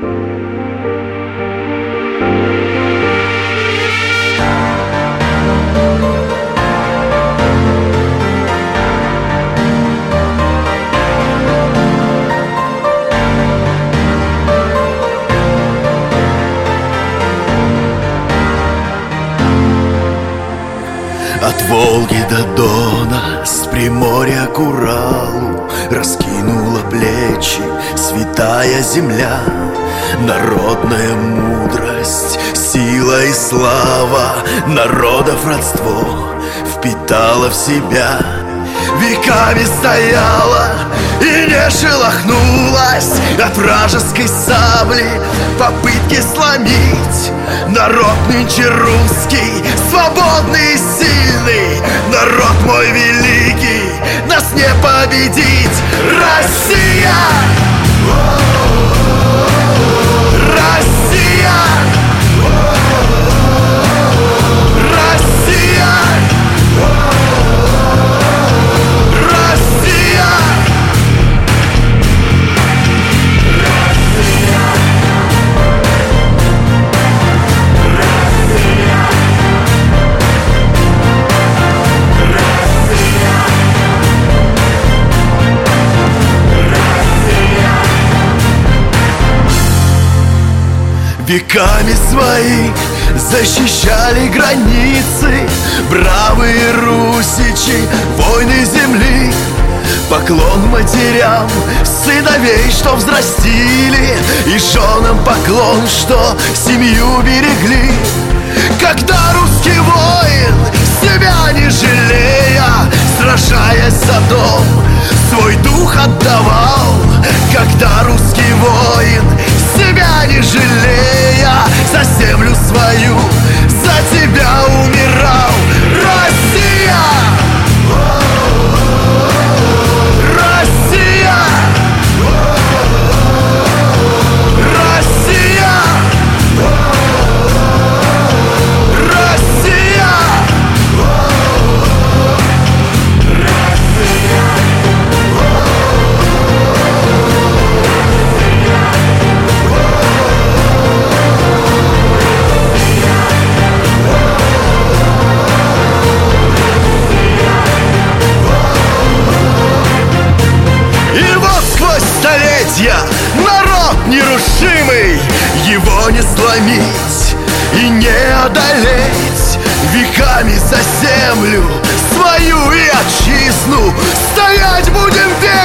От Волги до Дона, с Приморья к Уралу раскинула плечи святая земля. Народная мудрость, сила и слава народов родство впитала в себя. Веками стояла и не шелохнулась от вражеской сабли попытки сломить. Народ нынче русский, свободный и сильный, народ мой великий, нас не победить. Россия! Россия! Россия! Веками свои защищали границы бравые русичи, воины земли. Поклон матерям, сыновей, что взрастили, и женам поклон, что семью берегли. Когда русский воин, себя не жалея, сражаясь за дом, свой дух отдавал. Когда русский воин, себя не жалея, за землю свою, за тебя умирал. Россия! Россия! Россия! Россия! Столетия народ нерушимый, его не сломить и не одолеть. Веками за землю свою и отчизну стоять будем вечно.